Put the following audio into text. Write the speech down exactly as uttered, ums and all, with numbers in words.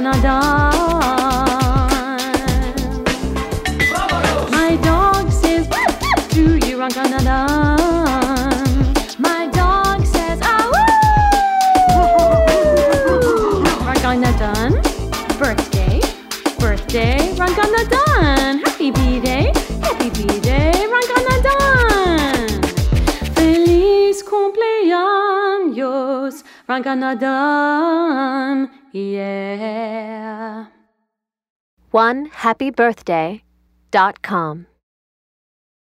Ranganadan. My dog says to you, Ranganadan. My dog says ah woo. Ranganadan. Birthday, birthday, Ranganadan. Happy B-Day, happy B-Day, Ranganadan. Feliz cumpleaños, Ranganadan, yeah. one happy birthday dot com